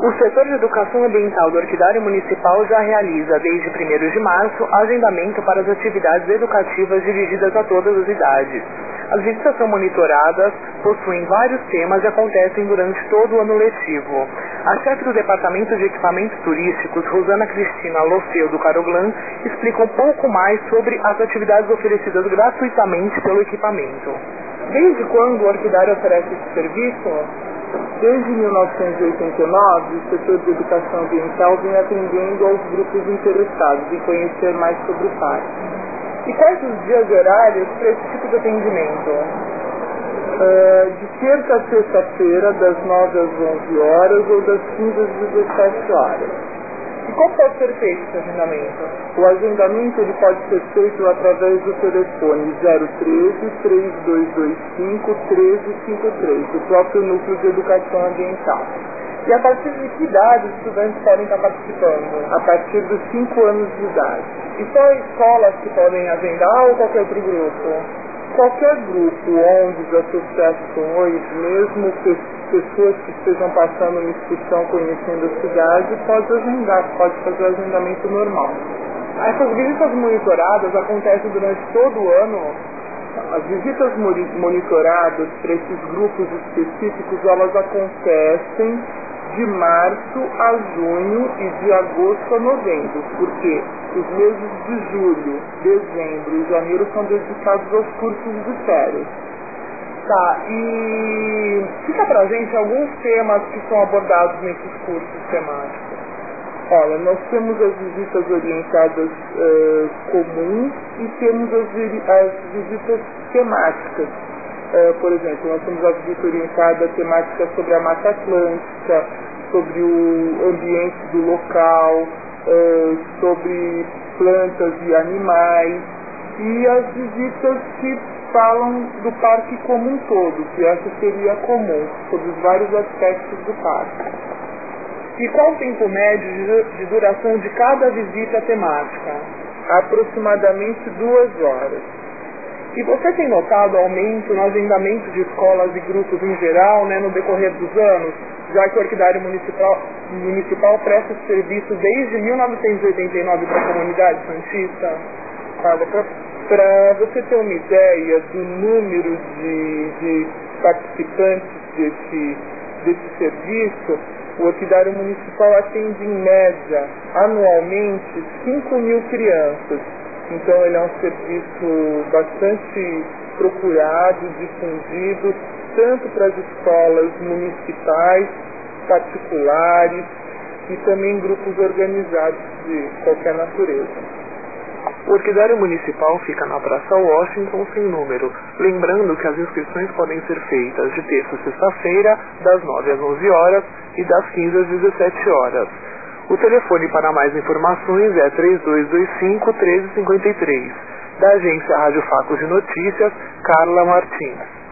O setor de educação ambiental do Orquidário Municipal já realiza, desde 1º de março, agendamento para as atividades educativas dirigidas a todas as idades. As visitas são monitoradas, possuem vários temas e acontecem durante todo o ano letivo. A chefe do Departamento de Equipamentos Turísticos, Rosana Cristina Lofeu do Caroglan, explica um pouco mais sobre as atividades oferecidas gratuitamente pelo equipamento. Desde quando o Orquidário oferece esse serviço? Desde 1989, o setor de educação ambiental vem atendendo aos grupos interessados em conhecer mais sobre o parque. E quais os dias e horários para esse tipo de atendimento? De terça a sexta-feira, das 9 às 11 horas ou das 15 às 17 horas. E como pode ser feito esse agendamento? O agendamento ele pode ser feito através do telefone 013-3225-1353, do próprio Núcleo de Educação Ambiental. E a partir de que idade os estudantes podem estar participando? A partir dos 5 anos de idade. E só escolas que podem agendar ou qualquer outro grupo? Qualquer grupo, ONGs, associações, mesmo pessoas que estejam passando uma excursão conhecendo a cidade, pode agendar, pode fazer o agendamento normal. Essas visitas monitoradas acontecem durante todo o ano? As visitas monitoradas para esses grupos específicos, elas acontecem de março a junho e de agosto a novembro, porque os meses de julho, dezembro e janeiro são dedicados aos cursos de férias. Tá, e fica pra gente alguns temas que são abordados nesses cursos temáticos. Olha, nós temos as visitas orientadas comuns e temos as visitas temáticas. Por exemplo, nós temos a visita orientada temática sobre a Mata Atlântica, sobre o ambiente do local, sobre plantas e animais, e as visitas que falam do parque como um todo, que essa seria comum, sobre os vários aspectos do parque. E qual o tempo médio de duração de cada visita temática? Aproximadamente 2 horas. E você tem notado aumento no agendamento de escolas e grupos em geral, no decorrer dos anos, já que o Orquidário Municipal presta esse serviço desde 1989 para a comunidade santista? Para você ter uma ideia do número de participantes desse serviço, o Orquidário Municipal atende em média, anualmente, 5.000 crianças. Então ele é um serviço bastante procurado, difundido, tanto para as escolas municipais, particulares e também grupos organizados de qualquer natureza. O Orquidário Municipal fica na Praça Washington sem número, lembrando que as inscrições podem ser feitas de terça a sexta-feira, das 9 às 11 horas e das 15 às 17 horas. O telefone para mais informações é 3225-1353. Da agência Rádio Facos de Notícias, Carla Martins.